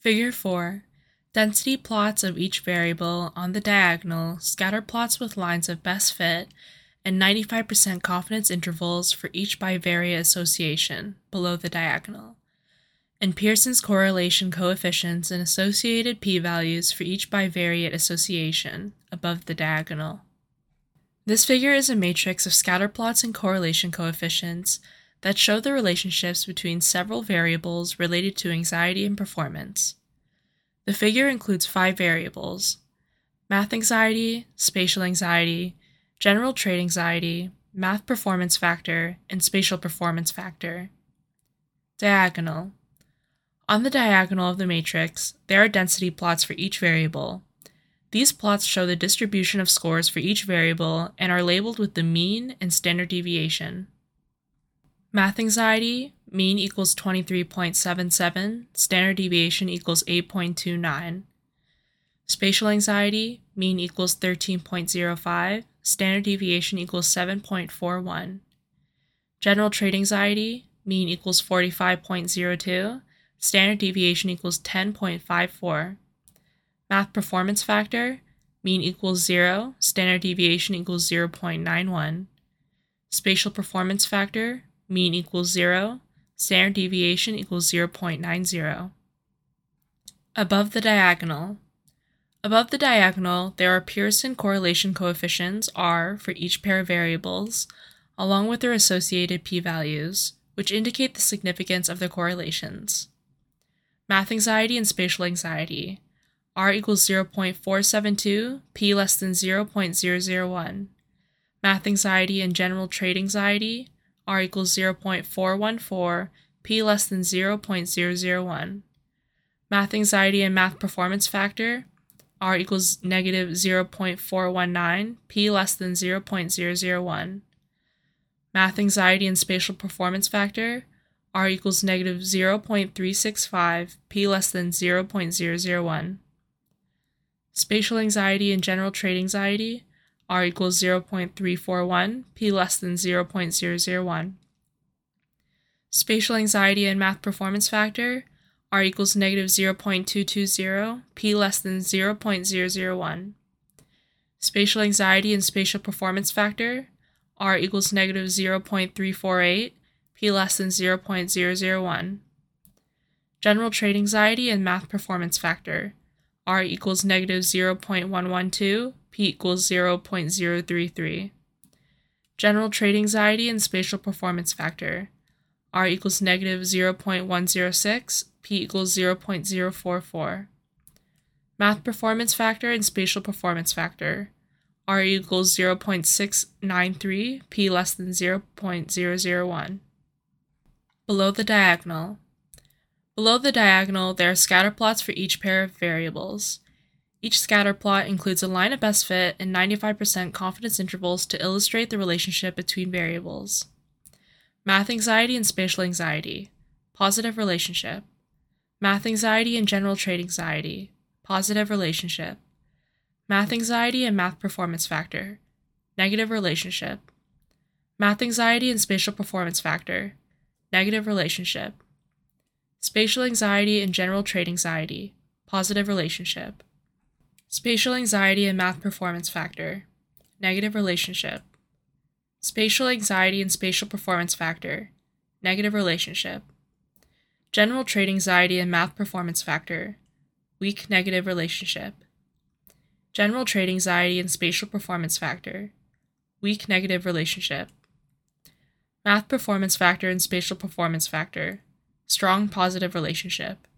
Figure 4. Density plots of each variable on the diagonal, scatter plots with lines of best fit, and 95% confidence intervals for each bivariate association below the diagonal, and Pearson's correlation coefficients and associated p-values for each bivariate association above the diagonal. This figure is a matrix of scatter plots and correlation coefficients that show the relationships between several variables related to anxiety and performance. The figure includes 5 variables: math anxiety, spatial anxiety, general trait anxiety, math performance factor, and spatial performance factor. Diagonal. On the diagonal of the matrix, there are density plots for each variable. These plots show the distribution of scores for each variable and are labeled with the mean and standard deviation. Math anxiety, mean equals 23.77, standard deviation equals 8.29. Spatial anxiety, mean equals 13.05, standard deviation equals 7.41. General trait anxiety, mean equals 45.02, standard deviation equals 10.54. Math performance factor, mean equals 0, standard deviation equals 0.91. Spatial performance factor, mean equals 0, standard deviation equals 0.90. Above the diagonal. Above the diagonal, there are Pearson correlation coefficients, R, for each pair of variables, along with their associated p-values, which indicate the significance of the correlations. Math anxiety and spatial anxiety, R equals 0.472, p less than 0.001. Math anxiety and general trait anxiety, R equals 0.414, p less than 0.001. Math anxiety and math performance factor, R equals negative 0.419, p less than 0.001. Math anxiety and spatial performance factor, R equals negative 0.365, p less than 0.001. Spatial anxiety and general trait anxiety, R equals 0.341, p less than 0.001. Spatial anxiety and math performance factor, R equals negative 0.220, p less than 0.001. Spatial anxiety and spatial performance factor, R equals negative 0.348, p less than 0.001. General trait anxiety and math performance factor, R equals negative 0.112, p equals 0.033. General trait anxiety and spatial performance factor, R equals negative 0.106, p equals 0.044. Math performance factor and spatial performance factor, R equals 0.693, p less than 0.001. Below the diagonal. Below the diagonal, there are scatter plots for each pair of variables. Each scatter plot includes a line of best fit and 95% confidence intervals to illustrate the relationship between variables. Math anxiety and spatial anxiety, positive relationship. Math anxiety and general trait anxiety, positive relationship. Math anxiety and math performance factor, negative relationship. Math anxiety and spatial performance factor, negative relationship. Spatial anxiety and general trait anxiety, positive relationship. Spatial anxiety and math performance factor, negative relationship. Spatial anxiety and spatial performance factor, negative relationship. General trait anxiety and math performance factor, weak negative relationship. General trait anxiety and spatial performance factor, weak negative relationship. Math performance factor and spatial performance factor, strong positive relationship.